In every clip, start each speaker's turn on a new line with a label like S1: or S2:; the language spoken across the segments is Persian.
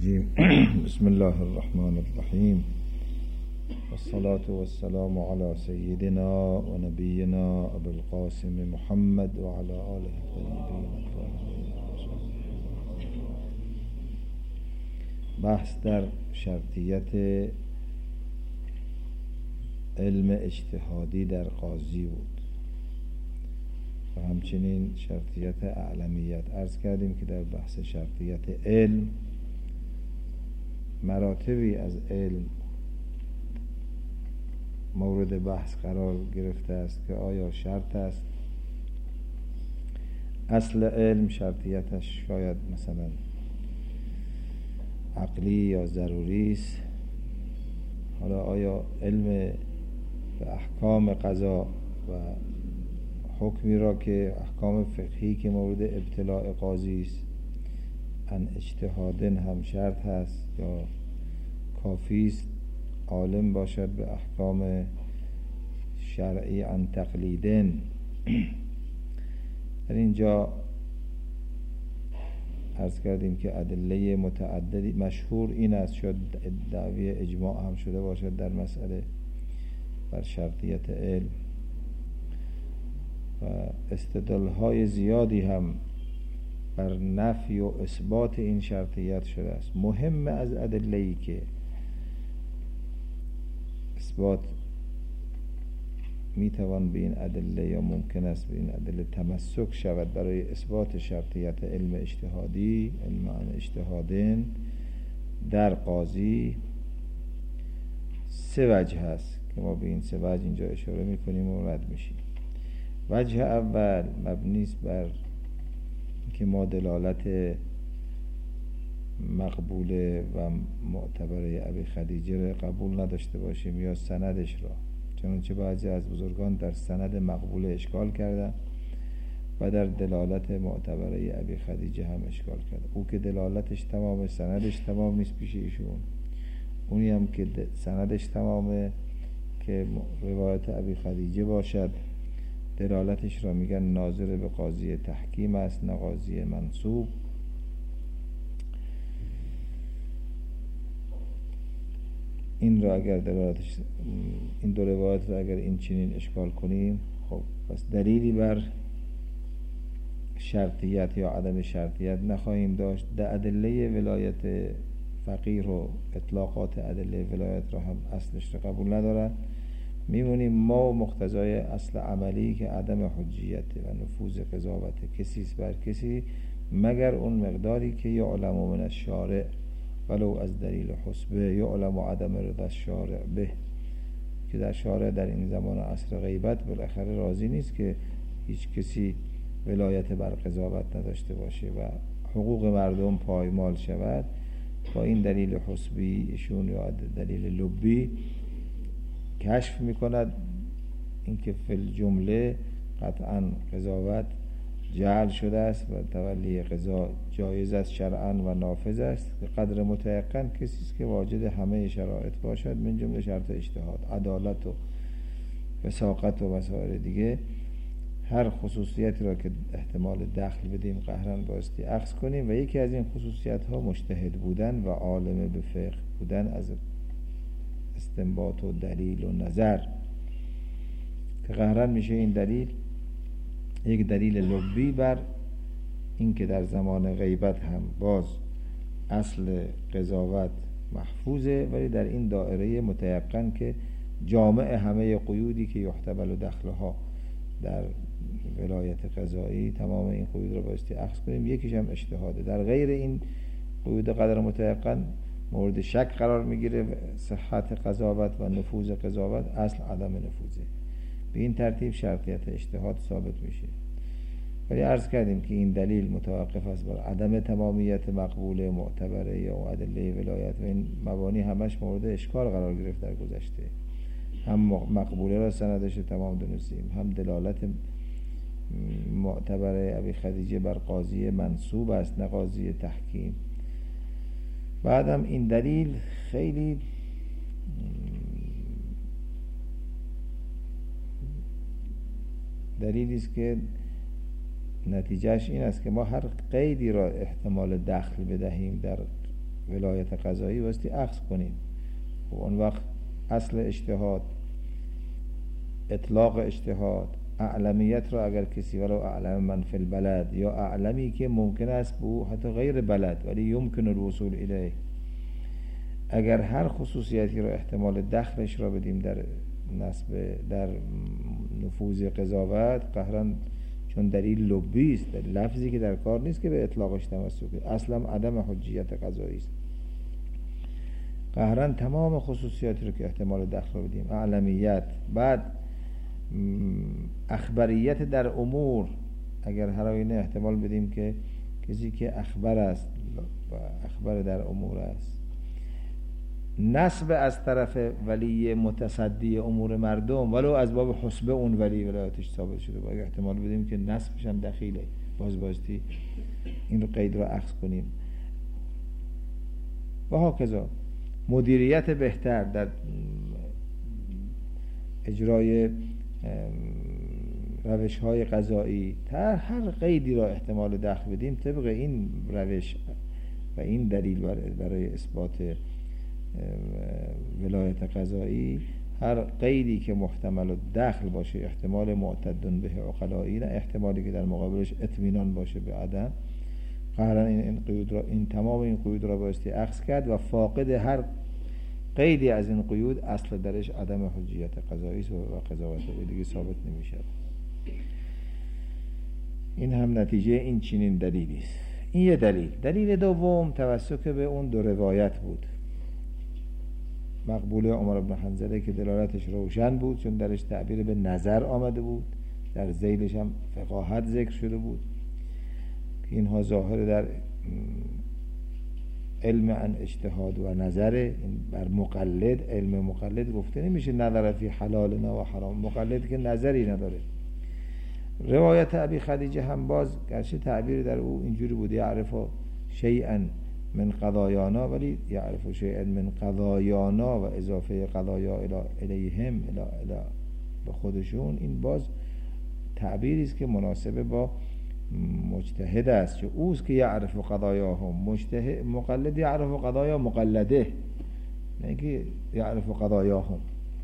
S1: الرجيم بسم الله الرحمن الرحيم والصلاة والسلام على سيدنا ونبينا أبي القاسم محمد وعلى آله الطيبين الطاهرين. بحث در شرطیت علم اجتهادی در قاضی بود و همچنین شرطیت اعلمیت. عرض کردیم که در بحث شرطیت علم مراتبی از علم مورد بحث قرار گرفته است که آیا شرط است. اصل علم شرطیتش شاید مثلا عقلی یا ضروری است. حالا آیا علم به احکام قضا و حکمی را که احکام فقهی که مورد ابتلاع قاضی است ان اجتهادن هم شرط هست یا کافی است عالم باشد به احکام شرعی ان تقلیدن؟ در اینجا عرض کردیم که ادله متعددی مشهور این است، شد دعوی اجماع هم شده باشد در مسئله بر شرطیت علم و استدلال‌های زیادی هم بر نفی و اثبات این شرطیت شده است. مهم از ادله‌ای که اثبات میتوان به این ادله یا ممکن است به این ادله تمسک شود برای اثبات شرطیت علم اجتهادی، علم عن اجتهادن در قاضی، سه وجه هست که ما به این سه وجه اینجا اشاره میکنیم و رد میشیم. وجه اول مبنی است بر که ما دلالت مقبوله و معتبره ابی خدیجه را قبول نداشته باشیم یا سندش را، چنانچه بعضی از بزرگان در سند مقبوله اشکال کردن و در دلالت معتبره ابی خدیجه هم اشکال کرده. او که دلالتش تمام سندش تمام نیست پیش ایشون، اونی هم که سندش تمامه که روایت ابی خدیجه باشد دلالتش را میگن ناظر به قاضی تحکیم است نه قاضی منصوب. این را اگر دلالتش این دو روایت را اگر این چنین اشکال کنیم، خب پس دلیلی بر شرطیت یا عدم شرطیت نخواهیم داشت. در ادله ولایت فقیه و اطلاقات ادله ولایت را هم اصلش را قبول ندارن. میمونیم ما مقتضای اصل عملی که عدم حجیت و نفوذ قضاوت کسی است بر کسی مگر اون مقداری که یعلم من الشارع ولو از دلیل حسبه یعلم عدم رضا الشارع به، که در شارع در این زمان عصر غیبت بالاخره راضی نیست که هیچ کسی ولایت بر قضاوت نداشته باشه و حقوق مردم پایمال شود. با این دلیل حسبی ایشون یا دلیل لبی کشف میکند اینکه فی الجمله قطعا قضاوت جعل شده است و تولی قضا جایز است شرعا و نافذ است. قدر متیقن کسی است که واجد همه شرایط باشد من جمله شرط اجتهاد، عدالت و وثاقت و مسائل دیگه. هر خصوصیتی را که احتمال دخل بدیم قهرن بایستی اخذ کنیم و یکی از این خصوصیت ها مجتهد بودن و عالم به فقه بودن از استنباط و دلیل و نظر، که قهرن میشه این دلیل یک دلیل لبی بر این که در زمان غیبت هم باز اصل قضاوت محفوظه، ولی در این دائره متیقن که جامع همه قیودی که یحتمل دخلها در ولایت قضایی، تمام این قیود رو بایستی اخذ کنیم. یکیش هم اجتهاده. در غیر این قیود قدر متیقن مورد شک قرار میگیره صحت قضاوت و نفوذ قضاوت، اصل عدم نفوذه. به این ترتیب شرطیت اجتهاد ثابت میشه. ولی عرض کردیم که این دلیل متوقف است بر عدم تمامیت مقبوله معتبره یا ادله ولایت و این مبانی همش مورد اشکال قرار گرفت در گذشته. هم مقبوله را سندش تمام دونستیم، هم دلالت معتبره ابی خدیجه بر قاضی منصوب است نه قاضی تحکیم. بعدم این دلیل خیلی دلیلی است که نتیجهش این است که ما هر قیدی را احتمال دخل بدهیم در ولایت قضایی بایستی اخذ کنیم. و اون وقت اصل اجتهاد، اطلاق اجتهاد، اعلمیت را اگر کسی ولو اعلم من فی البلد، یا اعلمی که ممکن است به حتی غیر بلد ولی یمکن الوصول الیه، اگر هر خصوصیتی را احتمال دخلش را بدیم در نسب در نفوذ قضاوت، قهرن چون دلیل لبی است، لفظی که در کار نیست که به اطلاقش تمسک، اصلا عدم حجیت قضایی است. قهرن تمام خصوصیاتی رو که احتمال دخل رو بدیم، اعلمیت، بعد اخبریت در امور، اگر هر آینه احتمال بدیم که کسی که اخبر است و اخبر در امور است، نسب از طرف ولی متصدی امور مردم ولو از باب حسبه اون ولی ولایتش ثابت شده، باید احتمال بدیم که نسبش هم دخیله، بازتی این رو قید رو اخذ کنیم. و هاکذا مدیریت بهتر در اجرای روش های قضایی، هر قیدی را احتمال دخل بدیم طبق این روش و این دلیل برای اثبات ولایت قضایی، هر قیدی که محتمل و دخل باشه، احتمال معتدن به عقلایی، نه احتمالی که در مقابلش اطمینان باشه به عدم، قهرن این تمام این قیود را بایستی اخذ کرد و فاقد هر قیدی از این قیود اصل درش عدم حجیت قضایی و قضاوت دیگه ثابت نمیشه. این هم نتیجه این چنین دلیلی است. این یه دلیل دوم توسط به اون دو روایت بود، مقبوله عمر بن حنظله که دلالتش روشن بود چون درش تعبیر به نظر آمده بود، در ذیلش هم فقاهت ذکر شده بود که اینها ظاهر در علم عن اجتهاد و نظر بر مقلد. علم مقلد گفته نمیشه نظر فی حلالنا و حرام، مقلد که نظری نداره. روایت ابی خدیجه هم باز گرچه تعبیر در او اینجوری بود، یعرف شیئا من قضایانا، ولی یعرف شیئا من قضایانا و اضافه قضایا الیهم الی به خودشون، این باز تعبیری است که مناسب با مجتهد است، چون اوست که یعرف قضایاهم، مقلد یعرف قضایا مقلده، نه که یعرف قضایاهم.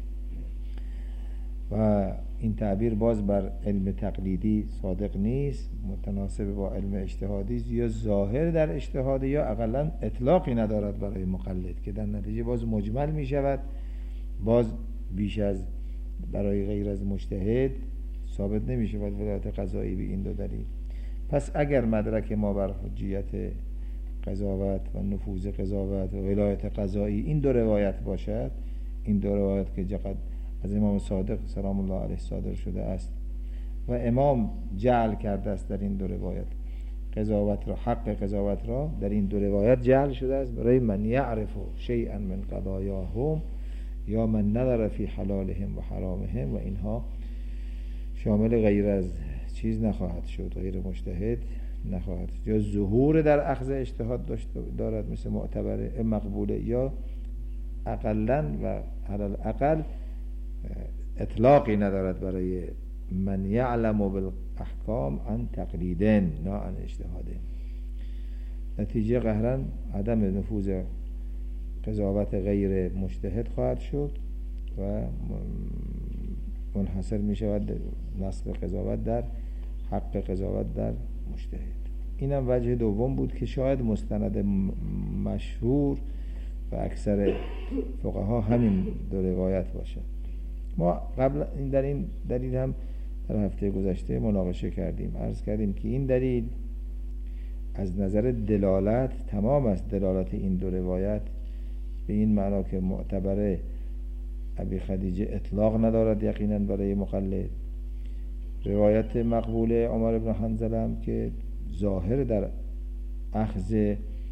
S1: و این تعبیر باز بر علم تقلیدی صادق نیست، متناسب با علم اجتهادی است، یا ظاهر در اجتهاد یا اقلا اطلاقی ندارد برای مقلد که در نتیجه باز مجمل می شود، باز بیش از برای غیر از مجتهد ثابت نمی شود ولایت قضایی به این دو دلیل. پس اگر مدرک ما بر حجیت قضاوت و نفوذ قضاوت و ولایت قضایی این دو روایت باشد، این دو روایت که چقدر از امام صادق سلام الله علیه صادر شده است و امام جعل کرده است در این دو روایت قضاوت را، حق قضاوت را در این دو روایت جعل شده است برای من یعرف شیئا من قضایاهم یا من نظر فی حلالهم و حرامهم، و اینها شامل غیر از چیز نخواهد شد، غیر مجتهد نخواهد شد، یا ظهور در اخذ اجتهاد دارد مثل معتبر مقبوله، یا اقلا و علل اقل اطلاقی ندارد برای من یعلم بالاحکام عن تقلیدن نه عن اجتهادن. نتیجه قهرن عدم نفوذ قضاوت غیر مجتهد خواهد شد و منحصر می شود نصب قضاوت در حق قضاوت در مجتهد. اینم وجه دوم بود که شاید مستند مشهور و اکثر فقها همین دو روایت باشد. ما قبل در این دلیل هم در هفته گذشته مناقشه کردیم، عرض کردیم که این دلیل از نظر دلالت تمام است، دلالت این دو روایت به این معنا که معتبره ابی خدیجه اطلاق ندارد یقینا برای مقلد، روایت مقبوله عمر بن حنظله هم که ظاهر در اخذ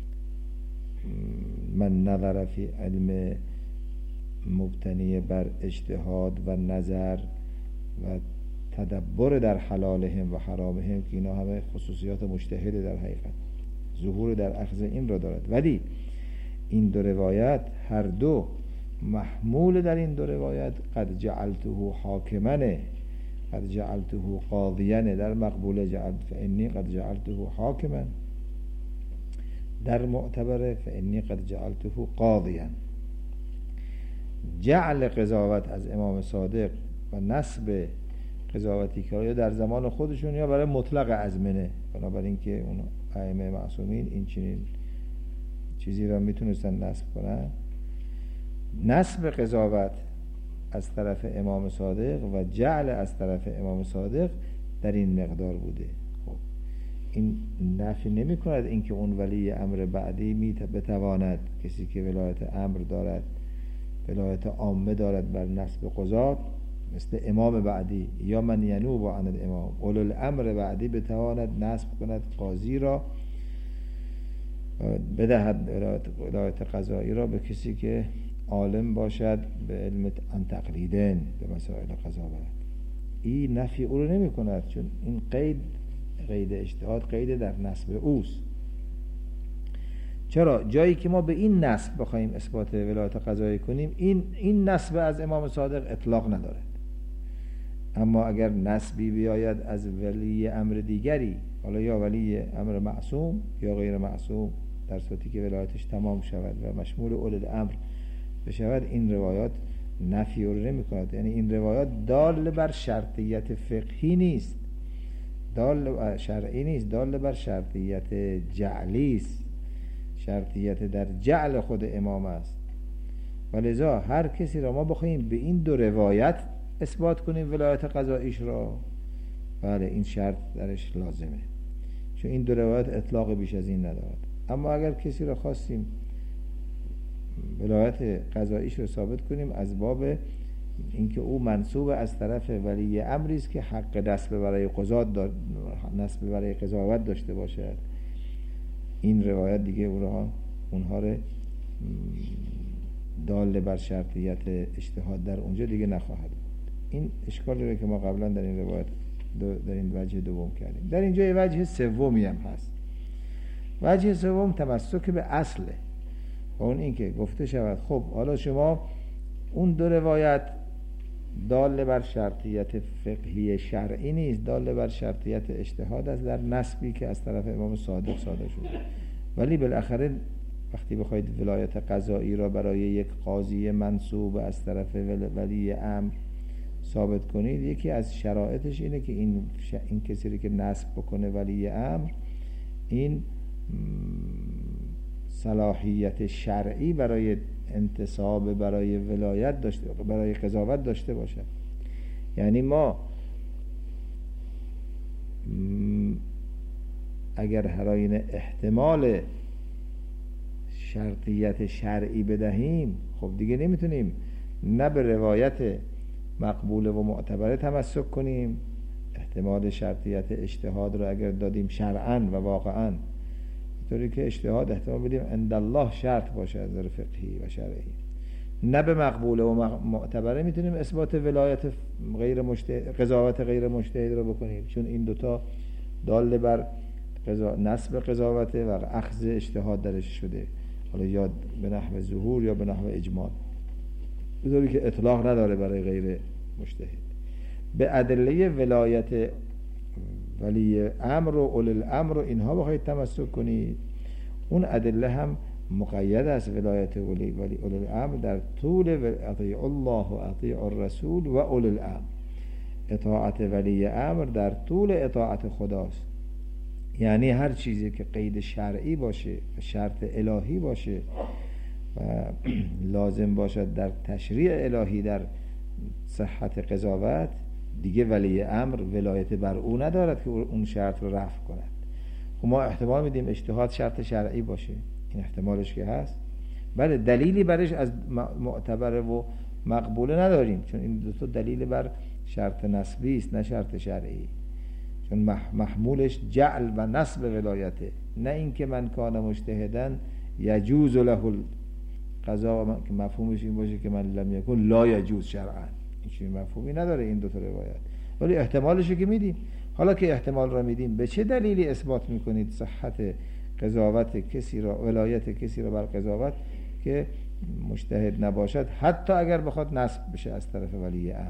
S1: من نظر فی علم مبتنی بر اجتهاد و نظر و تدبر در حلالهم و حرامهم که اینا همه خصوصیات مجتهد در حقیقت، ظهور در اخذ این را دارد. ولی این دو روایت هر دو محمول در این دو روایت قد جعلته حاکمنه، قد جعلته قاضیانه، در مقبوله جعلت فانی قد جعلته حاکمن، در معتبره فانی قد جعلته قاضیا. جعل قضاوت از امام صادق و نسب قضاوتی که یا در زمان خودشون یا برای مطلق ازمنه، بنابراین که اون ائمه معصومین این چنین چیزی را میتونستن نسب کنن. نسب قضاوت از طرف امام صادق و جعل از طرف امام صادق در این مقدار بوده. خب این نفی نمی کند اینکه اون ولی امر بعدی بتواند، کسی که ولایت امر دارد، ولایت عامه دارد بر نسب قضات، مثل امام بعدی یا من ینوب عن الامام، اولو الامر بعدی بتواند نسب کند قاضی را، بدهد ولایت قضایی را به کسی که عالم باشد به علم عن تقلیدن به مسائل قضاوت. این نفی او رو نمی کند، چون این قید اجتهاد قید در نسب اوست. چرا؟ جایی که ما به این نسب بخوایم اثبات ولایت قضایی کنیم، این نسب از امام صادق اطلاق ندارد. اما اگر نسبی بیاید از ولی امر دیگری، حالا یا ولی امر معصوم یا غیر معصوم، در صورتی که ولایتش تمام شود و مشمول اولو الامر بشود، این روایات نفی رو نمی کند. یعنی این روایات دال بر شرطیت فقهی نیست، دال بر شرعی نیست، دال بر شرطیت جعلی است، شرطیت در جعل خود امام است. ولذا هر کسی را ما بخواهیم به این دو روایت اثبات کنیم ولایت قضاییش را، بله این شرط درش لازمه، چون این دو روایت اطلاق بیش از این ندارد. اما اگر کسی را خواستیم ولایت قضاییش رو ثابت کنیم از باب اینکه او منسوب از طرف ولی امری است که حق نسب برای قضات نسب برای قضاوت داشته باشد، این روایت دیگه اونها رو دال بر شرطیت اجتهاد در اونجا دیگه نخواهد بود. این اشکالی رو که ما قبلا در این روایت در این وجه دوم کردیم. در اینجا یه وجه سومی هم هست. وجه سوم تمسک به اصله، و اون این که گفته شود خب حالا شما اون دو روایت دال بر شرطیت فقهی شرعی نیست، دال بر شرطیت اجتهاد است در نسبی که از طرف امام صادق صادر شده، ولی بالاخره وقتی بخواید ولایت قضایی را برای یک قاضی منصوب از طرف ولی امر ثابت کنید، یکی از شرایطش اینه که این کسی که نسب بکنه ولی امر این صلاحیت شرعی برای انتصاب برای ولایت داشته، برای قضاوت داشته باشد. یعنی ما اگر هر آینه احتمال شرطیت شرعی بدهیم، خب دیگه نمیتونیم نه به روایت مقبول و معتبره تمسک کنیم، احتمال شرطیت اجتهاد رو اگر دادیم شرعاً و واقعاً، طوری که اجتهاد احتمال بدیم عند الله شرط باشه از نظر فقهی و شرعی، نه به مقبول و معتبره میتونیم اثبات ولایت غیر قضاوت غیر مجتهد رو بکنیم، چون این دوتا دال بر نسب قضاوت و اخذ اجتهاد درش شده، حالا یا به نحو ظهور یا به نحو اجمال، به طوری که اطلاق نداره برای غیر مجتهد. به ادله ولایت ولی امر و اولو الامر و اینها بخواید تمسک کنید، اون ادله هم مقید است. ولایت ولی اولو الامر در طول اطیع الله و اطیع الرسول و اولو الامر، اطاعت ولی امر در طول اطاعت خداست. یعنی هر چیزی که قید شرعی باشه، شرط الهی باشه و لازم باشد در تشریع الهی در صحت قضاوت، دیگه ولی امر ولایت بر او ندارد که اون شرط رو رفع کند. خب ما احتمال میدیم اجتهاد شرط شرعی باشه، این احتمالش که هست، بله دلیلی برش از معتبر و مقبوله نداریم، چون این دو تا دلیل بر شرط نسبی است نه شرط شرعی، چون محمولش جعل و نسب ولایته، نه اینکه من کان مجتهدن یجوز له القضاء که مفهومش این باشه که من لم یکن لا یجوز شرعا، این مفهومی نداره این دو تا روایت، ولی احتمالش که میدیم. حالا که احتمال را میدیم، به چه دلیلی اثبات میکنید صحت قضاوت کسی را، ولایت کسی را بر قضاوت که مجتهد نباشد، حتی اگر بخواد نسب بشه از طرف ولی امر؟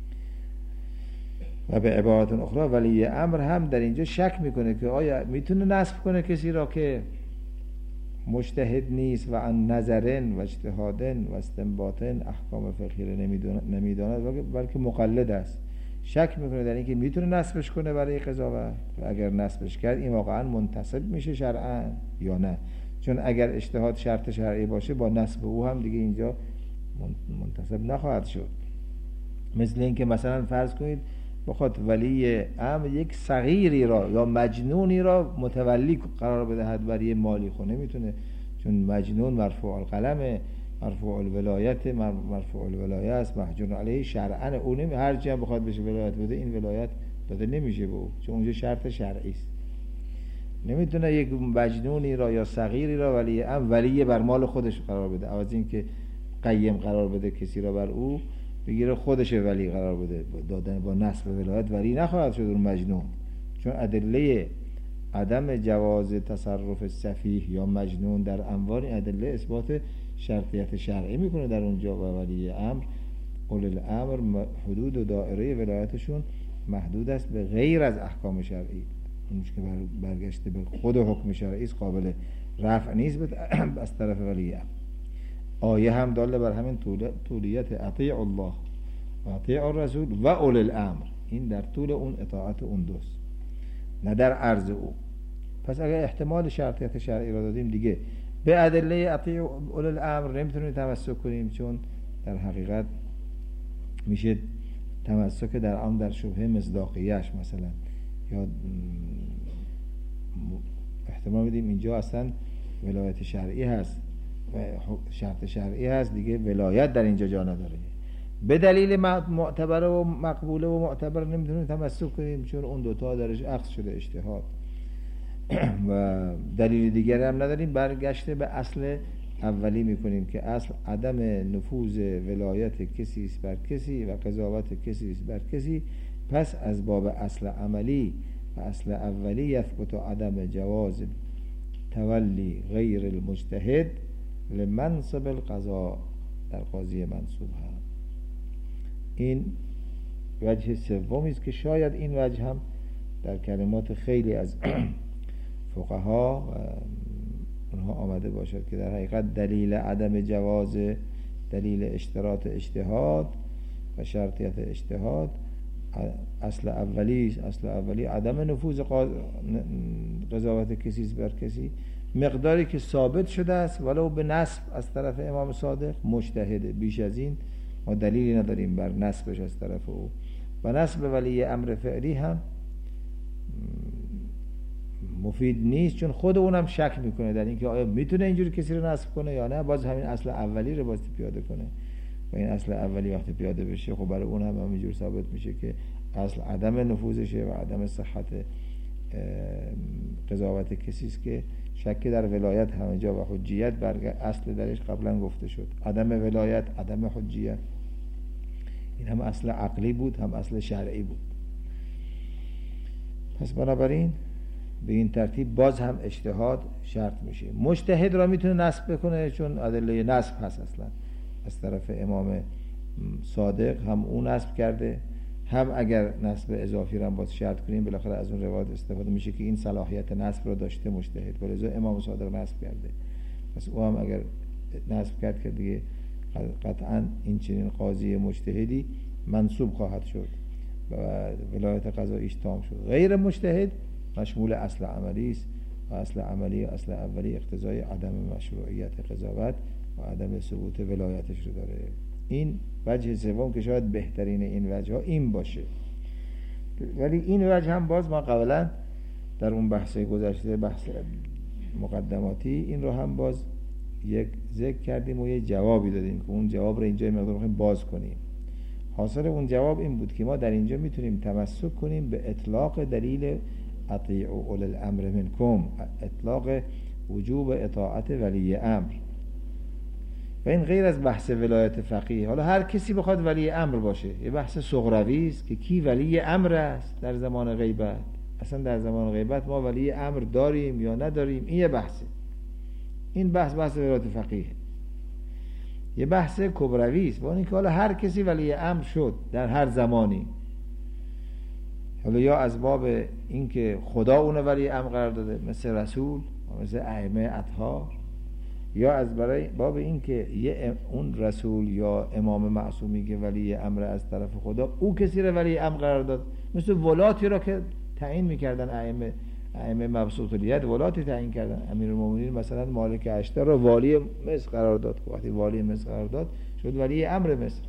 S1: و به عبارت اخرى ولی امر هم در اینجا شک میکنه که آیا میتونه نسب کنه کسی را که مجتهد نیست و عن نظرن و اجتهادن و استنباطن احکام فقهی رو نمیداند بلکه مقلد است. شک میکنه در اینکه میتونه نسبش کنه برای قضاوت و اگر نسبش کرد این واقعا منتسب میشه شرعا یا نه. چون اگر اجتهاد شرط شرعی باشه با نسب او هم دیگه اینجا منتسب نخواهد شد. مثل اینکه مثلا فرض کنید بخواد ولی امر یک صغیری را یا مجنونی را متولی قرار بدهد برای مالی، خونه میتونه، چون مجنون مرفوع القلم، مرفوع الولایت، مرفوع الولایه است، محجور علیه شرعا. اون هر جا بخواد بشه ولایت بده این ولایت داده نمیشه به او، چون اونجا شرط شرعی است. نمیتونه یک مجنونی را یا صغیری را ولی بر مال خودش قرار بده، عوض این که قیم قرار بده کسی را بر او بگیره خودش ولی قرار بده. دادن با نسب ولایت ولی نخواهد شد اون مجنون، چون ادله عدم جواز تصرف سفیه یا مجنون در انواع ادله اثبات شرطیت شرعی میکنه در اونجا. و ولی امر، اول الامر، حدود و دائره ولایتشون محدود است به غیر از احکام شرعی. اونش که برگشته به خود حکم شرعی است قابل رفع نیست از طرف ولی امر. آیه هم داله بر همین طولیت اطیع الله و اطیع الرسول و اول الامر. این در طول اون اطاعت اون دوست، نه در عرض او. پس اگر احتمال شرطیت شرعی را دادیم دیگه به ادله اطیع اول الامر نمیتونیم تمسک کنیم، چون در حقیقت میشه تمسک در آن در شبهه مصداقیه‌اش مثلا، یا احتمال بدیم اینجا اصلا ولایت شرعی هست و شرط شرعی هست دیگه، ولایت در اینجا جا نداره. به دلیل معتبر و مقبوله و معتبر نمیتونیم تمسک کنیم، چون اون دوتا درش اخذ شده اجتهاد و دلیل دیگری هم نداریم. برگشته به اصل اولی میکنیم که اصل عدم نفوذ ولایت کسی است بر کسی و قضاوت کسی است بر کسی. پس از باب اصل عملی و اصل اولی یثبت عدم جواز تولی غیر المجتهد لمنصب القضاء در قاضی منصوب هم. این وجه سومی است که شاید این وجه هم در کلمات خیلی از فقها و اونها آمده باشد که در حقیقت دلیل عدم جواز، دلیل اشتراط اجتهاد و شرطیت اجتهاد اصل اولی است. اصل اولی عدم نفوذ قضاوت کسی بر کسی، مقداری که ثابت شده است ولو به نسب از طرف امام صادق مجتهد. بیش از این ما دلیلی نداریم بر نسبش از طرف او. و نسب ولی امر فعلی هم مفید نیست، چون خود اونم شک میکنه در اینکه آیا میتونه اینجوری کسی رو نسب کنه یا نه. باز همین اصل اولی رو باز پیاده کنه و این اصل اولی وقتی پیاده بشه خب برای اون هم همینجور ثابت میشه که اصل عدم نفوذشه و عدم صحت قضاوت کسی است که شک در ولایت همه جا و حجیت اصل درش قبلا گفته شد. عدم ولایت، عدم حجیت، این هم اصل عقلی بود هم اصل شرعی بود. پس بنابراین به این ترتیب باز هم اجتهاد شرط میشه. مجتهد را میتونه نسب بکنه چون ادله نسب هست اصلا از طرف امام صادق، هم اون نسب کرده، هم اگر نسب اضافی را باز شرط کنیم بالاخره از اون روایت استفاده میشه که این صلاحیت نسب را داشته مجتهد، ولذا امام صادق نسب کرده. پس او هم اگر نسب کرد که دیگه قطعا این چنین قاضی مجتهدی منصوب خواهد شد و ولایت قضاییش تام شد. غیر مجتهد مشمول اصل عملی است و اصل عملی و اصل اولی اقتضای عدم مشروعیت قضاوت و عدم ثبوت ولایتش رو داره. این وجه سوم که شاید بهترین این وجه ها این باشه. ولی این وجه هم باز ما قبلا در اون بحث گذشته، بحث مقدماتی، این رو هم باز یک ذکر کردیم و یه جوابی دادیم که اون جواب رو اینجا مقدار می‌خوایم باز کنیم. حاصل اون جواب این بود که ما در اینجا میتونیم تمسک کنیم به اطلاق دلیل اطیعوا اولی الامر منکم، اطلاق وجوب اطاعت ولی امر، و این غیر از بحث ولایت فقیه. حالا هر کسی بخواد ولی امر باشه، یه بحث صغروی است که کی ولی امر است در زمان غیبت. اصلا در زمان غیبت ما ولی امر داریم یا نداریم، این یه بحثه. این بحث ولایت فقیه. یه بحث کبروی است، با اینکه حالا هر کسی ولی امر شد در هر زمانی، حالا یا از باب اینکه خدا اون ولی امر قرار داده مثل رسول و مثل ائمه اطهار یا از برای باب این که اون رسول یا امام معصومی که ولی امر از طرف خدا، او کسی رو ولی امر قرار داد، مثل ولاتی را که تعیین میکردن ائمه مبسوط الید، ولاتی تعیین کردن. امیرالمومنین مثلا مالک اشتر را والی مصر قرار داد، وقتی والی مصر قرار داد شد ولی امر مصر.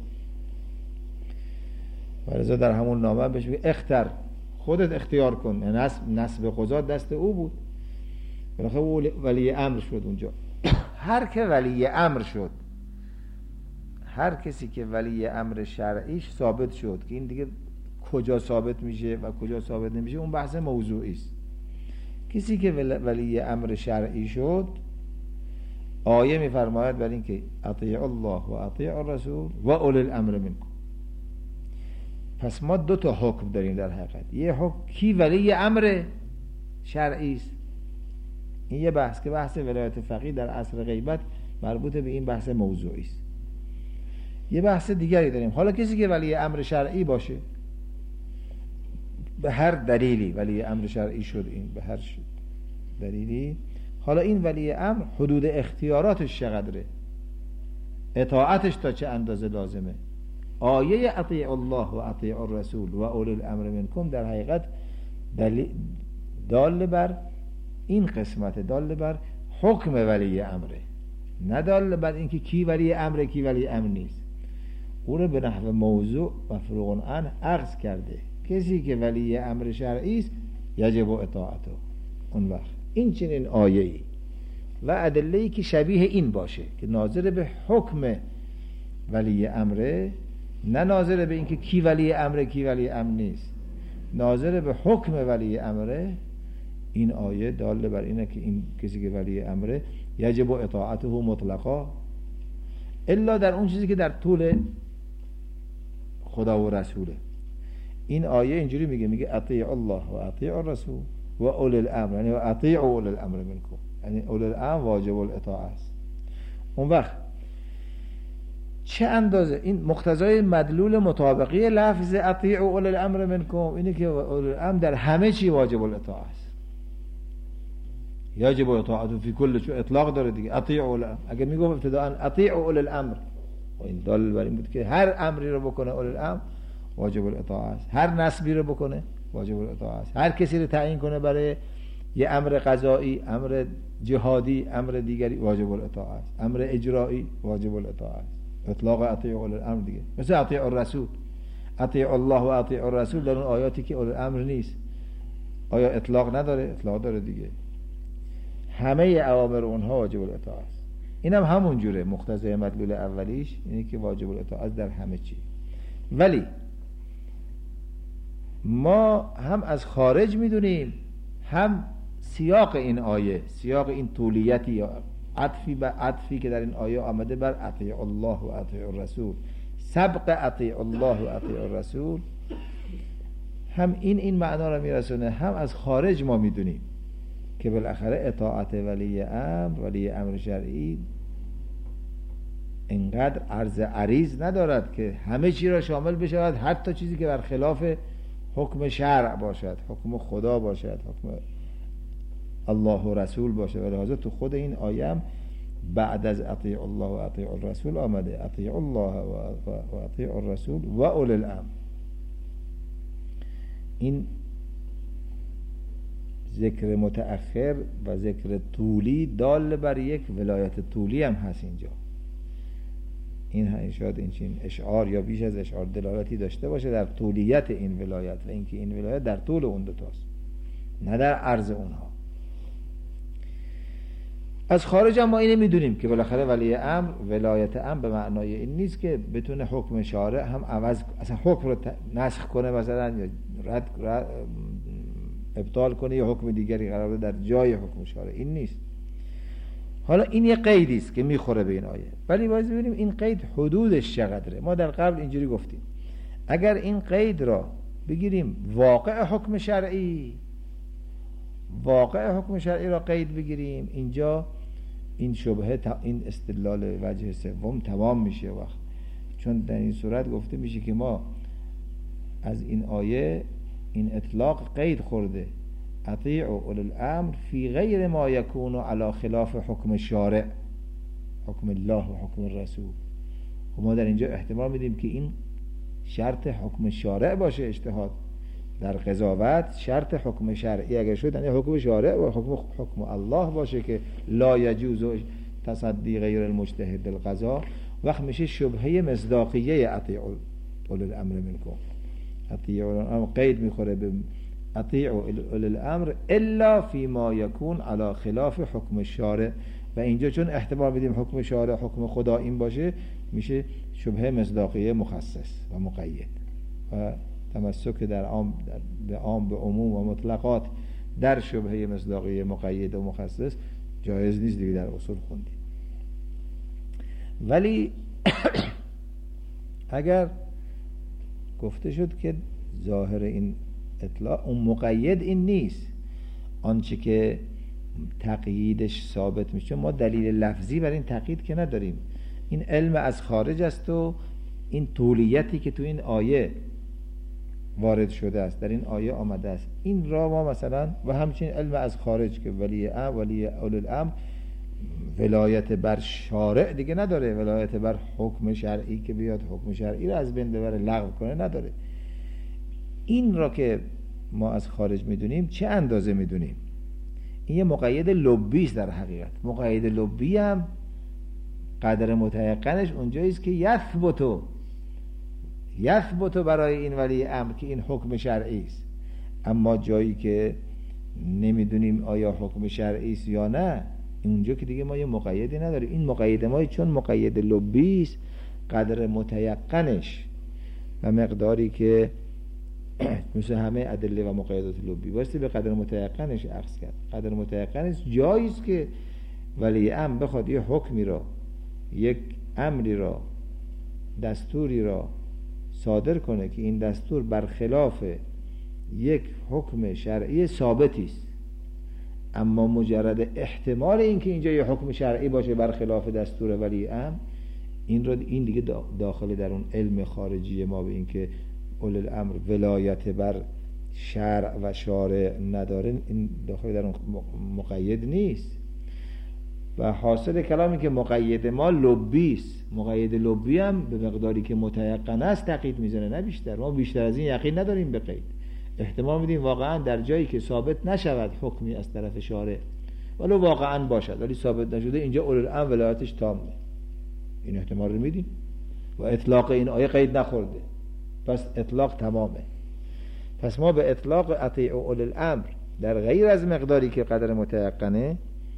S1: ولذا در همون نامه بهش میگه اختر، خودت اختیار کن. نسب قضات دست او بود، بالاخره او ولی امر شد اونجا. هر که ولی امر شد، هر کسی که ولی امر شرعیش ثابت شد، که این دیگه کجا ثابت میشه و کجا ثابت نمیشه اون بحث موضوعی است. کسی که ولی امر شرعی شد، آیه میفرماید بر این که اطیع الله و اطیع الرسول و اولی الامر منکم. پس ما دو تا حکم داریم در حقیقت. یه حکم کی ولی امر شرعی است، این یه بحث که بحث ولایت فقیه در عصر غیبت مربوط به این بحث موضوعی است. یه بحث دیگری داریم، حالا کسی که ولی امر شرعی باشه، به هر دلیلی ولی امر شرعی شد، این به هر دلیلی، حالا این ولی امر حدود اختیاراتش چقدره، اطاعتش تا چه اندازه لازمه. آیه اطیع الله و اطیع الرسول و اولی الامر منکم در حقیقت دال بر این قسمت، دال بر حکم ولی امره، نه دال بر اینکه کی ولی امره کی ولی امر نیست. او رو به نحو موضوع مفروغ عنه عرض کرده. کسی که ولی امر شرعی است یجب اطاعته. اون وقت این چنین آیه‌ای و ادله‌ای که شبیه این باشه که ناظر به حکم ولی امره، نه ناظر به اینکه کی ولی امره کی ولی امر نیست، ناظر به حکم ولی امره، این آیه دال بر اینه که این کسی که ولی امره یجب اطاعته مطلقا، الا در اون چیزی که در طول خدا و رسوله. این آیه اینجوری میگه اطیع الله و اطیع الرسول و اولی الامر، یعنی و اطیع اولی الامر منکم، یعنی اولی الامر واجب الاطاعه است. اون وقت چه اندازه این مقتضای مدلول مطابقی لفظ اطیع اولی الامر منکم اینه که اولی الامر در همه چی واجب الاطاعه است. یجب اطاعته فی کل، چون اطلاق داره دیگه. اطیع اولی الامر، اگر میگم ابتداء اطیع اولی الامر، این دال بر این بود که هر امری رو بکنه اولی الامر واجب الاطاعه است، هر نسبی رو بکنه واجب الاطاعه است، هر کسی رو تعیین کنه برای یه امر قضایی، امر جهادی، امر دیگری واجب الاطاعه است، امر اجرایی واجب الاطاعه است. اطلاق اطیع اولی الامر دیگه، مثل اطیع الرسول، اطیع الله و اطیع الرسول در اون آیاتی که اولی الامر نیست، آیا اطلاق نداره؟ اطلاق داره دیگه. همه اوامر اونها واجب الاطاعه است. اینم همون جوره، مقتضای مدلول اولیش اینه که واجب الاطاعه است در همه چی. ولی ما هم از خارج میدونیم، هم سیاق این آیه، سیاق این طولیتی یا عطفی که در این آیه آمده بر اطیع الله و اطیع الرسول، سبق اطیع الله و اطیع الرسول، هم این معنا رو میرسونه. هم از خارج ما میدونیم که بالاخره اطاعت ولی امر شرعی اینقدر عرض عریض ندارد که همه چی را شامل بشود، حتی چیزی که بر خلاف حکم شرع باشد، حکم خدا باشد، حکم الله و رسول باشد. ولی حاضر تو خود این آیه هم بعد از اطیع الله و اطیع الرسول آمده اطیع الله و اطیع الرسول و اولی الامر. این ذکر متأخر و ذکر طولی دال بر یک ولایت طولی هم هست اینجا. این شاید این چین اشعار یا بیش از اشعار دلالتی داشته باشه در طولیت این ولایت و اینکه این ولایت در طول اون دوتاست، نه در عرض اونها. از خارج هم ما اینه میدونیم که بالاخره ولی امر، ولایت امر به معنای این نیست که بتونه حکم شارع هم عوض، اصلا حکم رو نسخ کنه، مثلا یا رد ابطال کنه یا حکم دیگری قرار بده در جای حکم شارع، این نیست. حالا این یه قیدی است که میخوره به این آیه، ولی باید ببینیم این قید حدودش چقدره. ما در قبل اینجوری گفتیم اگر این قید را بگیریم واقع حکم شرعی را قید بگیریم، اینجا این شبهه، این استدلال وجه سوم تمام میشه وقت، چون در این صورت گفته میشه که ما از این آیه این اطلاق قید خورده اطیعوا اولی الامر فی غیر ما یکون علی خلاف حکم شارع. حکم الله و حکم رسول. و ما در اینجا احتمال میدیم که این شرط حکم شارع باشه. اجتهاد در قضاوت شرط حکم شرعی اگر شد، یعنی حکم شارع و حکم الله باشه که لا یجوز تصدی غیر المجتهد القضا، وقت میشه شبهه مصداقیه اطیعوا اولی الامر منکم. اطیعوا الامر قید میخوره به اطیعوا اولی الامر الا فیما یکون علی خلاف حکم الشارع، و اینجا چون احتمال میدیم حکم شارع حکم خدا این باشه، میشه شبهه مصداقیه مخصص و مقید. و تمسک در عام به عموم و مطلقات در شبهه مصداقیه مقید و مخصص جایز نیست دیگه، در اصول خوندیم. ولی اگر گفته شد که ظاهر این اطلاق اون مقید این نیست، آنچه که تقییدش ثابت میشه، ما دلیل لفظی بر این تقیید که نداریم، این علم از خارج است و این طولیتی که تو این آیه وارد شده است، در این آیه آمده است، این را ما مثلا و همچنین علم از خارج که ولی اولی الامر ولایت بر شارع دیگه نداره، ولایت بر حکم شرعی که بیاد حکم شرعی را از بین ببره لغو کنه نداره. این را که ما از خارج میدونیم چه اندازه میدونیم؟ این یه مقید لبی است در حقیقت. مقید لبی هم قدر متيقنش اونجایی است که یثبت برای این ولی امر که این حکم شرعی است. اما جایی که نمیدونیم آیا حکم شرعی است یا نه، اونجا که دیگه ما یه مقیدی نداریم. این مقید ما چون مقید لبی است، قدر متيقنش و مقداری که مثل همه ادله و مقیدات لبی واسه به قدر متيقنش اخذ کرد. قدر متيقنش جایی است که ولی امر بخواد یه حکمی را، یک امری را، دستوری را صادر کنه که این دستور برخلاف یک حکم شرعی ثابتی است، اما مجرد احتمال اینکه اینجا یه حکم شرعی باشه برخلاف دستور ولی امر، این دیگه داخل در اون علم خارجی ما به اینکه اول الامر ولایت بر شرع و شارع نداره، این داخل در اون مقید نیست. و حاصل کلامی که مقید ما لبی است. مقید لبی هم به مقداری که متيقن است تقیید میزنه، نه بیشتر. ما بیشتر از این یقین نداریم به قید. احتمال میدیم واقعا در جایی که ثابت نشود حکمی از طرف شارع، ولو واقعا باشد ولی ثابت نشده، اینجا اول الامر ولایتش تامه. این احتمال رو میدیم و اطلاق این آیه قید نخورده، پس اطلاق تمامه. پس ما به اطلاق اطیعوا اولی الامر در غیر از مقداری که قدر متيقنه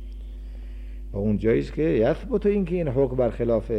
S1: و اون جاییست که یثبت این که این حکم برخلاف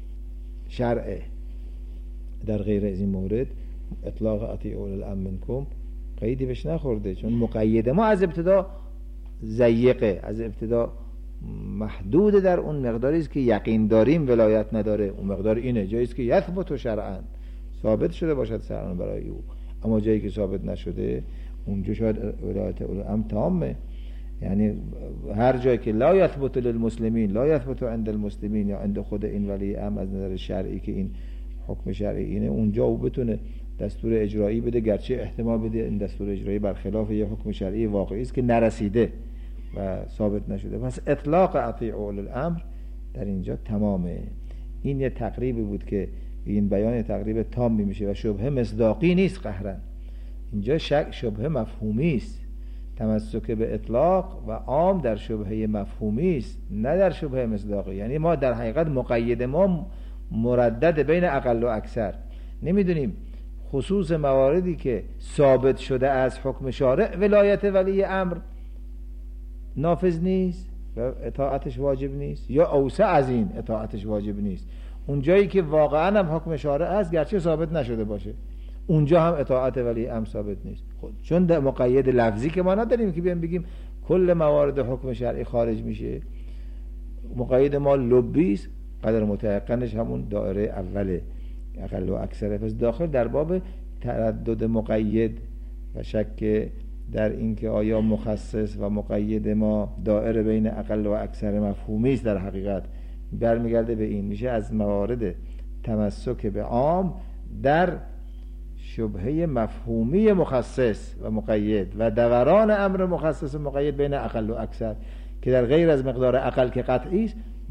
S1: شرعه، در غیر از این مورد اطلاق اطیعوا اولی الامر منکم قیدی بهش نخورده، چون مقید ما از ابتدا ضیقه، از ابتدا محدود در اون مقداری است که یقین داریم ولایت نداره. اون مقدار اینه، جایی است که یثبت شرعا ثابت شده باشد شرعا برای او، اما جایی که ثابت نشده اونجا شاید ولایت اولی الامر تامه. یعنی هر جایی که لا یثبت للمسلمین، لا یثبت عند المسلمین یا عند خود این ولی امر از نظر شرعی که این حکم شرعی اینه، اونجا او بتونه دستور اجرایی بده، گرچه احتمال بده این دستور اجرایی برخلاف یه حکم شرعی واقعی است که نرسیده و ثابت نشده. پس اطلاق اطیعوا اولی الامر در اینجا تمامه. این یه تقریبی بود که این بیان تقریب تام میشه و شبهه مصداقی نیست قهرن. اینجا شبهه مفهومی است. تمسک به اطلاق و عام در شبهه مفهومی است، نه در شبهه مصداقی. یعنی ما در حقیقت مقید ما مردد بین اقل و اکثر. نمیدونیم خصوص مواردی که ثابت شده از حکم شارع ولایت ولی امر نافذ نیست و اطاعتش واجب نیست، یا اوسع از این اطاعتش واجب نیست. اون جایی که واقعا هم حکم شارع است گرچه ثابت نشده باشه، اونجا هم اطاعت ولی امر ثابت نیست. چون در مقید لفظی که ما نداریم که بگیم کل موارد حکم شرعی خارج میشه، مقید ما لبی است، قدر متيقنش همون دایره اوله اقل و اکثر. پس داخل در باب تردد مقید و شک در اینکه آیا مخصص و مقید ما دائره بین اقل و اکثر مفهومی است، در حقیقت برمیگرده به این، میشه از موارد تمسک به عام در شبهه مفهومی مخصص و مقید و دوران امر مخصص و مقید بین اقل و اکثر، که در غیر از مقدار اقل که قطعی است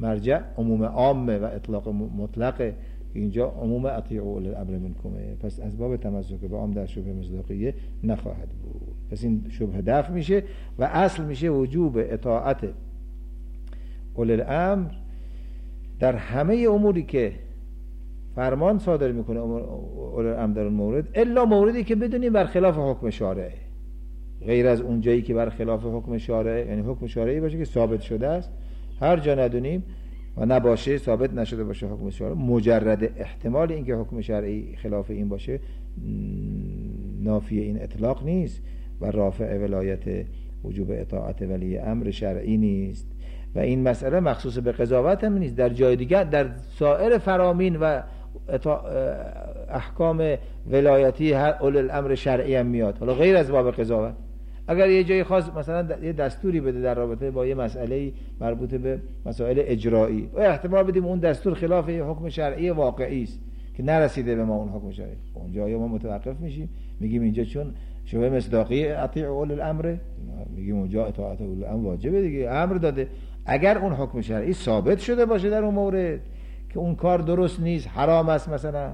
S1: مرجع عموم عامه و اطلاق مطلقه، اینجا عموم اطیعوا اولی الامر منکم، پس از باب تمسک به عام در شبه مصداقیه نخواهد بود. پس این شبه دفع میشه و اصل میشه وجوب اطاعت اولی الامر در همه اموری که فرمان صادر میکنه اولی الامر در اون مورد، الا موردی که بدونیم برخلاف حکم شارعه. غیر از اون جایی که برخلاف حکم شارعه، یعنی حکم شارعی باشه که ثابت شده است، هر جا ندونیم و نباشه، ثابت نشده باشه حکم شارعی، مجرد احتمال اینکه حکم شرعی خلاف این باشه نافی این اطلاق نیست و رافع ولایت وجوب اطاعت ولی امر شرعی نیست. و این مسئله مخصوص به قضاوت هم نیست، در جای دیگر در سایر فرامین و احکام ولایتی اولی الامر شرعی هم میاد، حالا غیر از باب قضاوت. اگر یه جای خاص مثلا یه دستوری بده در رابطه با یه مسئله مربوط به مسائل اجرایی و احتمال بدیم اون دستور خلاف یه حکم شرعی واقعی است که نرسیده به ما اون حکم شرعی، اونجا ما متوقف میشیم، میگیم اینجا چون شبه مصداقی اطیعوا اولی الامر، میگیم اونجا اطاعت اولی الامر واجبه دیگه، امر داده. اگر اون حکم شرعی ثابت شده باشه در اون مورد که اون کار درست نیست، حرام است مثلا،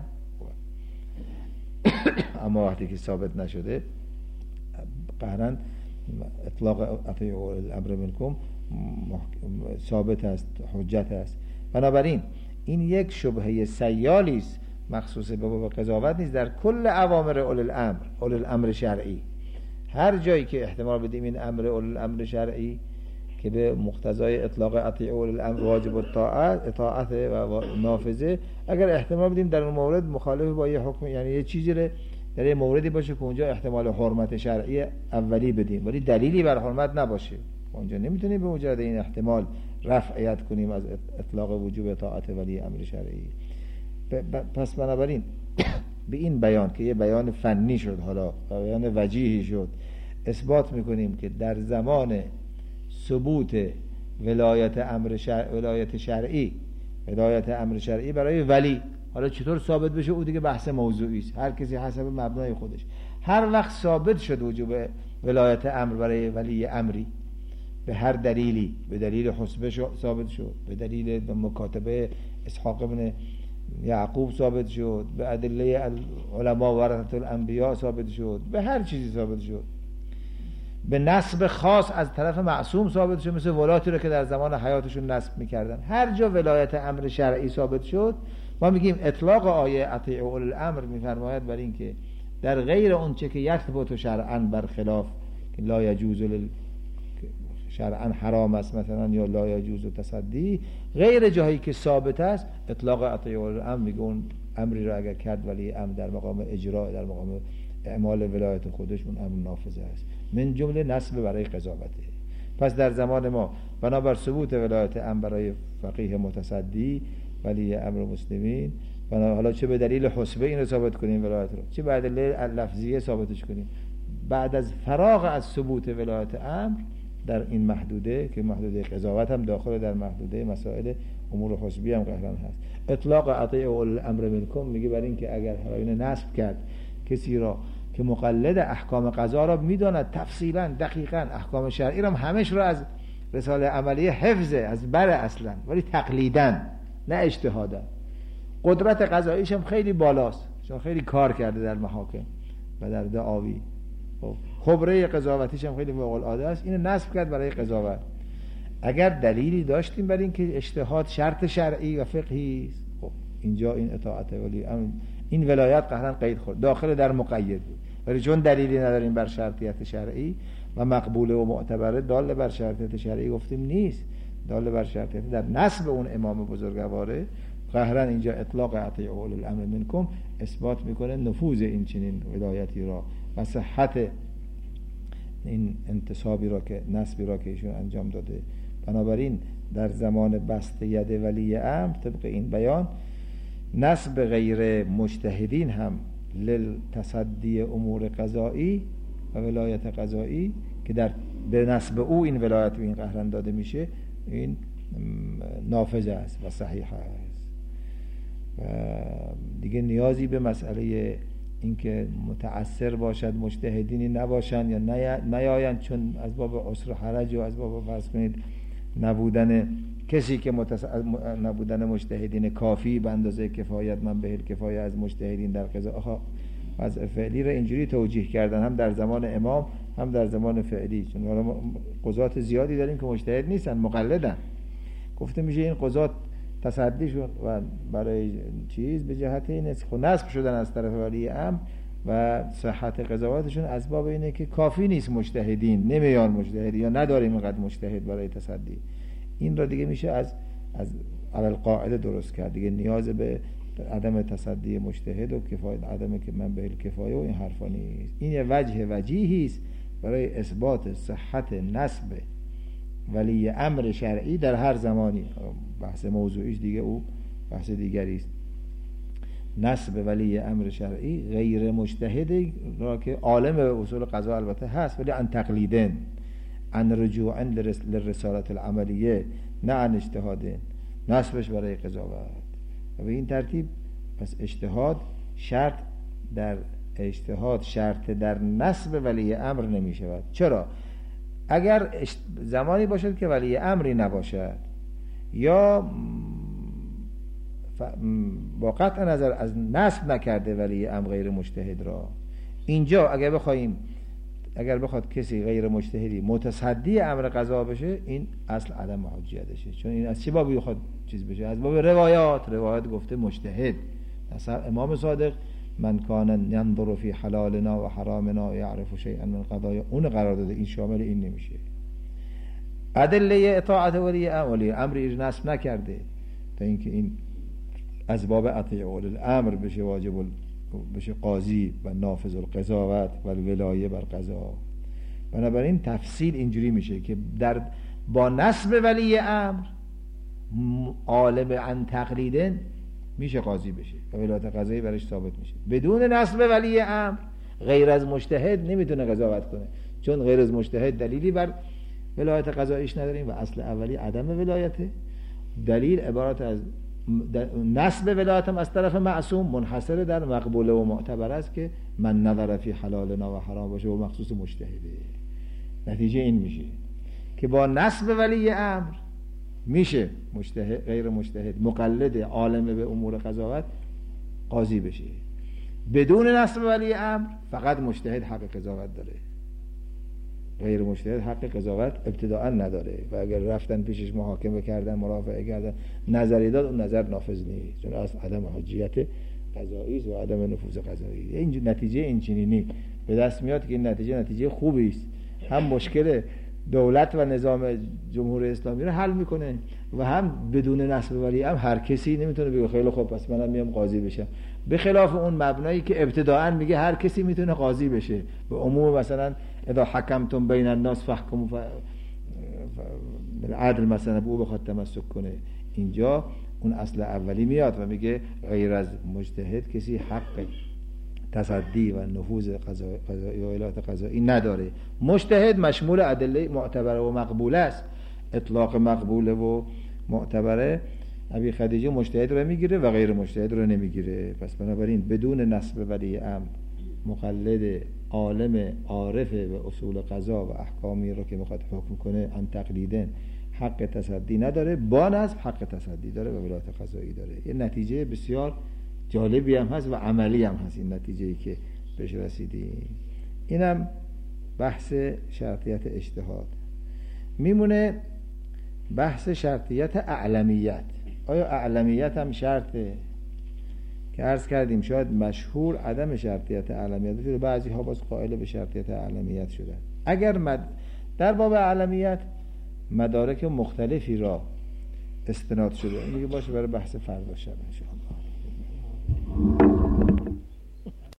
S1: اما وقتی که ثابت نشده قهرا اطلاق اطیعوا اولی الامر منکم ثابت است، حجت است. بنابراین این یک شبهه سیالی است مخصوص به باب قضاوت نیست، در کل اوامر اولی الامر شرعی، هر جایی که احتمال بدیم این امر اولی الامر شرعی که به مقتضای اطلاق اطیعوا اولی الامر واجب اطاعت و نافذه، اگر احتمال بدیم در اون مورد مخالف با یه حکم، یعنی یه چیزی در یه موردی باشه که اونجا احتمال حرمت شرعی اولی بدیم ولی دلیلی بر حرمت نباشه، اونجا نمیتونیم به مجرد این احتمال رفعیت کنیم از اطلاق وجوب اطاعت ولی امر شرعی. پس بنابراین به این بیان که یه بیان فنی شد حالا و بیان وجیهی شد، اثبات میکنیم که در زمان ثبوت ولایت امر شرعی برای ولی، حالا چطور ثابت بشه او دیگه بحث موضوعی است، هر کسی حسب مبنای خودش، هر وقت ثابت شد وجوب ولایت امر برای ولی امری به هر دلیلی، به دلیل حسبه ثابت شد، به دلیل مکاتبه اسحاق ابن یعقوب ثابت شد، به ادله علما ورثه الانبیاء ثابت شد، به هر چیزی ثابت شد، به نسب خاص از طرف معصوم ثابت شد، مثل ولاتی رو که در زمان حیاتشون نسب میکردن، هر جا ولایت امر شرعی ثابت شد، ما میگیم اطلاق آیه اطیعوا اولی الامر میفرماید بر این که در غیر اون چه که یثبت شرعا برخلاف که لا یجوز شرعا حرام است مثلا یا لا یجوز تصدی، غیر جایی که ثابت است اطلاق اطیعوا اولی الامر میگه اون امری رو اگر کرد ولی امر در مقام اجرا، در مقام اعمال ولایت خودش، اون امر نافذه است، من جمله نسب برای قضاوته. پس در زمان ما بنابر ثبوت ولایت امر برای فقیه متصدی ولی امر مسلمین، حالا چه به دلیل حسبه این رو ثابت کنیم ولایت رو، چه به دلیل لفظیه ثابتش کنیم، بعد از فراغ از ثبوت ولایت امر در این محدوده که محدوده قضاوت هم داخل در محدوده مسائل امور حسبی هم قهران هست، اطلاق اطیعوا اولی الامر منکم میگه برای اینکه اگر این نسب کرد کسی را که مقلد احکام قضا را میداند تفصیلا دقیقا، احکام شرعی را همش را از رساله عملیه حفظه، از بر اصلا، ولی تقلیدن نه اجتهادن، قدرت قضاییش هم خیلی بالاست چون خیلی کار کرده در محاکم و در دعاوی، خبره قضاوتیش هم خیلی فوق العاده است، اینو نصب کرد برای قضاوت. اگر دلیلی داشتیم برای اینکه اجتهاد شرط شرعی و فقهی است، خب اینجا این اطاعت ولی این ولایت قهرن قید خورد، داخل در مقید بود، ولی چون دلیلی نداریم بر شرطیت شرعی و مقبوله و معتبره، دال بر شرطیت شرعی گفتیم نیست، دال بر شرطیت در نسب اون امام بزرگواره، قهرن اینجا اطلاق اطیعوا اولی الامر منکم اثبات میکنه نفوذ این چنین ولایتی را و صحت این انتصابی را که نسبی را که ایشون انجام داده. بنابراین در زمان بسط ید ولی امر طبق این بیان نسب غیر مجتهدین هم للتصدی امور قضایی و ولایت قضایی که در به نسب او این ولایت و این قهرن داده میشه، این نافذ است و صحیح است و دیگه نیازی به مسئله اینکه متأثر باشد مجتهدینی نباشن یا نیاین، چون از باب عسر و حرج و از باب فرض کنید نبودن کسی که نبودن مجتهدین کافی به اندازه کفایت من به کفایه از مجتهدین در قضا. آخه وضع فعلی را اینجوری توجیه کردن، هم در زمان امام هم در زمان فعلی، چون ما قضات زیادی داریم که مجتهد نیستن، مقلدن. گفته میشه این قضات تصدیشون و برای چیز به جهت این نصب شدن از طرف ولی امر و صحت قضاوتشون اسباب اینه که کافی نیست مجتهدین، نمیان مجتهدی یا نداریم اینقدر مجتهد برای تصدی. این را دیگه میشه از علی القاعده درست کرد، دیگه نیاز به عدم تصدی مجتهد و کفایت عدم که من به کفایه و این حرفا نیست. این یه وجه وجیهی است برای اثبات صحت نسب ولی امر شرعی در هر زمانی. بحث موضوعیش دیگه او بحث دیگری است. نسب ولی امر شرعی غیر مجتهد را که عالم به اصول قضا البته هست، ولی ان تقلیدن، ان رجوعا للرسالت العملیه، نه ان اجتهادن، نسبش برای قضاوت. و به این ترتیب پس اجتهاد شرط در نسب ولی امر نمی شود. چرا؟ اگر زمانی باشد که ولی امری نباشد یا با قطع نظر از نسب نکرده ولی امر غیر مجتهد را، اینجا اگر بخواد کسی غیر مجتهدی متصدی امر قضا بشه، این اصل عدم حجیتشه. چون این از چه بابی بخواد چیز بشه؟ از باب روایات گفته مجتهد. مثلا امام صادق من کان ینظر فی حلالنا و حرامنا یعرف شیئا من قضایا، اون قرار داده، این شامل این نمیشه. ادله اطاعت ولی امر نسب نکرده تا اینکه این از باب اطیع اول الامر بشه واجب بشه قاضی و نافذ القضاوت و الولایه بر قضا. بنابراین تفصیل اینجوری میشه که با نسب ولی امر عالم عن تقلیدن میشه قاضی بشه و ولایت قضایی برش ثابت میشه. بدون نسب ولی امر غیر از مجتهد نمیتونه قضاوت کنه، چون غیر از مجتهد دلیلی بر ولایت قضاییش نداریم و اصل اولی عدم ولایته. دلیل عبارت از نسب ولایت هم از طرف معصوم منحصر در مقبوله و معتبر است که من نظر فی حلالنا و حرام باشه و مخصوص مجتهده. نتیجه این میشه که با نسب ولی امر میشه مجتهد غیر مجتهد مقلد عالم به امور قضاوت قاضی بشه. بدون نسب ولی امر فقط مجتهد حق قضاوت داره، غیر مجتهد حق قضاوت ابتداء نداره و اگر رفتن پیشش محاکمه کردن مرافعه کردن نظری داد، اون نظر نافذ نیست، چون از عدم حجیت قضایی و عدم نفوذ قضایی. این نتیجه این چنینی به دست میاد که این نتیجه خوبی است، هم مشکل دولت و نظام جمهوری اسلامی رو حل میکنه و هم بدون نسب ولی هم هر کسی نمیتونه بگه خیلی خوب پس منم میام قاضی بشم، به خلاف اون مبنایی که ابتداءً میگه هر کسی میتونه قاضی بشه. به عموم مثلا اذا حکمتم بین الناس فاحکموا بالعدل مثلا به او بخواد تمسک کنه. اینجا اون اصل اولی میاد و میگه غیر از مجتهد کسی حق تصدی و نفوذ قضایی و ولایت قضایی نداره. مجتهد مشمول ادله معتبره و مقبوله است. اطلاق مقبوله و معتبره ابی خدیجه مجتهد رو میگیره و غیر مجتهد رو نمیگیره. پس بنابراین بدون نسب ولی امر مقلد عالم عارف به اصول قضا و احکامی رو که میخواد حکم کنه ان تقلیدن حق تصدی نداره، با نسب حق تصدی داره و ولایت قضایی داره. یه نتیجه بسیار جالبی هم هست و عملی هم هست این نتیجه‌ای که بهش رسیدیم. اینم بحث شرطیت اجتهاد. میمونه بحث شرطیت اعلمیت. آیا اعلمیت هم شرطه؟ که عرض کردیم شاید مشهور عدم شرطیت اعلمیت شده، بعضی ها باز قائل به شرطیت اعلمیت شدن. اگر در باب اعلمیت مدارک مختلفی را استناد شده، این دیگه باشه برای بحث فردا شب ان شاء الله.